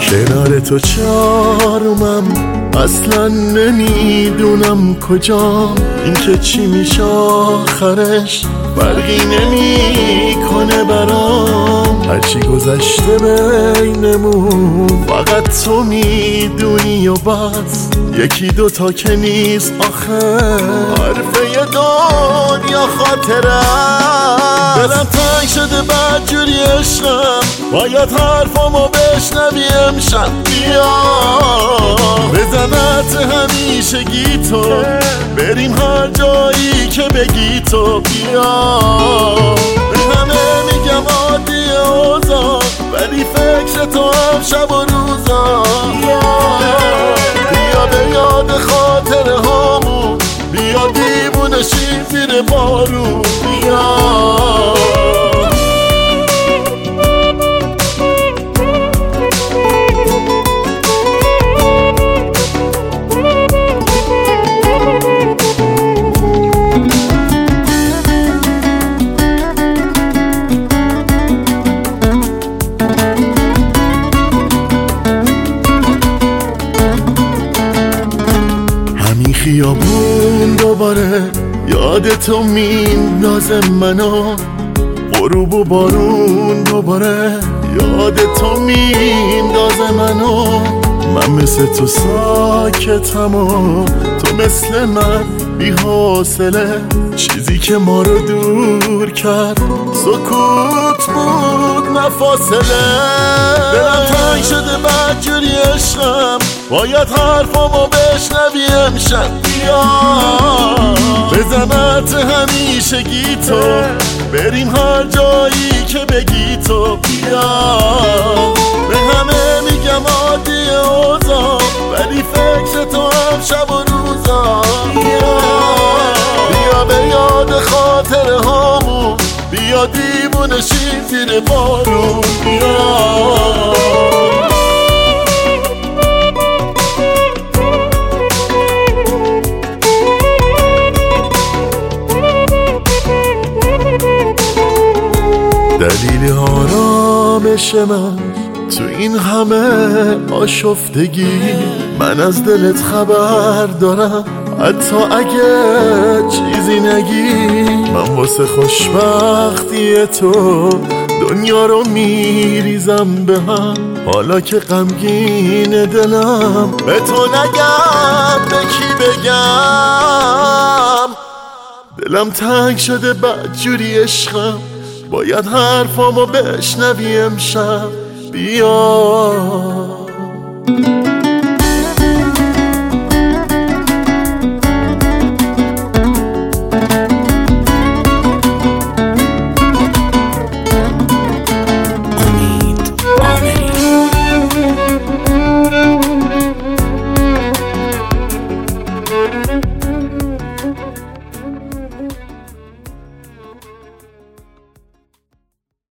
کنار تو چارومم اصلا نمیدونم کجام، این که چی میشه آخرش فرقی نمیکنه برام. هرچی گذشته بینمون فقط تو میدونی و بس، یکی دوتا که نیست آخه حرفه دنیا خاطره. دلم تنگ شده بدجوری عشقم، باید حرفامو بشنوی امشب. بیا بزنت همیشگی تو، بریم هر جایی که بگی تو. بیا به همه میگم عادی اوضاع، ولی فکر تو هم شب و روزا. بیا به یاد خاطره هامون، بیا دیوونه شیم زیر بارون. بیا خیابون دوباره یاد تو میندازه منو، غروب و بارون دوباره یاد تو میندازه منو. من مثل تو ساکتم و تو مثل من بی حوصله، چیزی که ما رو دور کرد سکوت بود نه فاصله. دلم تنگ شده بدجوری عشقم، باید حرفامو بشنوی امشب. بیا بزنت همیشگی تو، بریم هر جایی که بگی تو. بیا به همه میگم عادی اوضاع، ولی فکر تو هم شب و روزا. بیا به یاد خاطره هامون، بیا دیوونه شیم زیر بارون. بیا دلیل آرامش من تو این همه آشفتگی، من از دلت خبر دارم حتی اگه چیزی نگی. من واسه خوشبختی تو دنیا رو میریزم به هم، حالا که غمگین دلم به تو نگم به کی بگم. دلم تنگ شده بدجوری عشقم، باید حرفامو بشنوی امشب. بیا